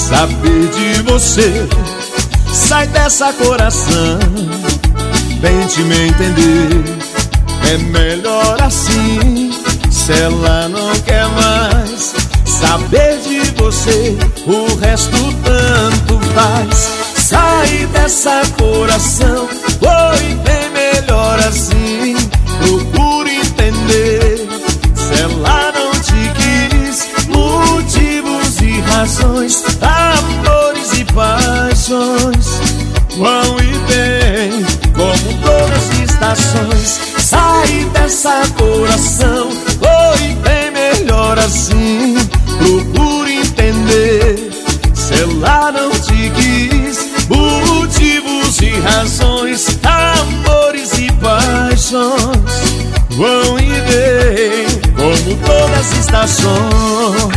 saber de você. Sai dessa coração, tente me entender. É melhor assim, se ela não quer mais saber de você, o resto tanto faz. Sai dessa coração, foi bem melhor assim. Procure entender, se ela não te quis, motivos e razões, amores e paixões vão e vêm como todas as estações. Sai dessa coração, foi bem melhor assim. Procure entender, se ela não te quis, motivos e razões, amores e paixões vão e vêm como todas as estações.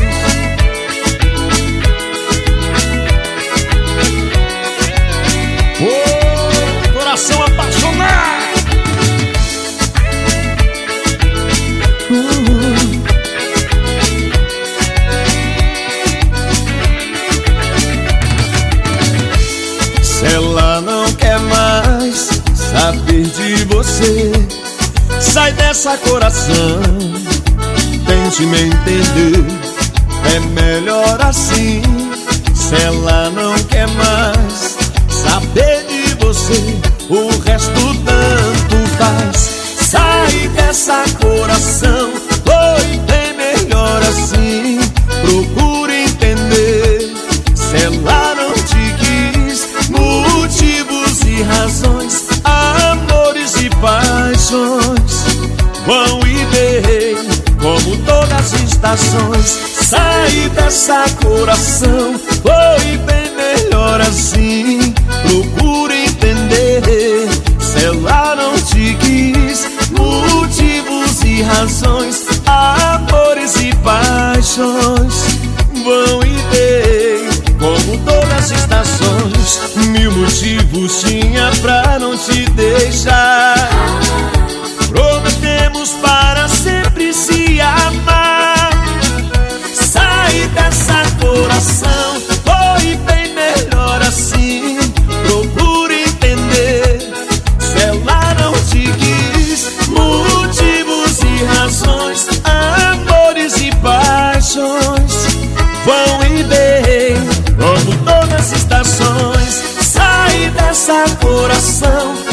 Oh, coração apaixonado. Se ela não quer mais saber de você, sai dessa coração, tente me entender. É melhor assim, se ela não quer mais saber de você, o resto tanto faz. Sai dessa coração, foi bem melhor assim. Procure entender, se ela não te quis, motivos e razões, amores e paixões vão e vêm como todas as estações. Sai dessa coração, foi bem melhor assim. Procure entender, se ela não te quis, motivos e razões, amores e paixões vão e vêm como todas as estações. Mil motivos tinha pra não te deixar, prometemos para sempre se amar. Sai dessa coração, foi bem melhor assim. Procure entender, se ela não te quis, motivos e razões, amores e paixões vão e vêm como todas as estações. Sai dessa coração,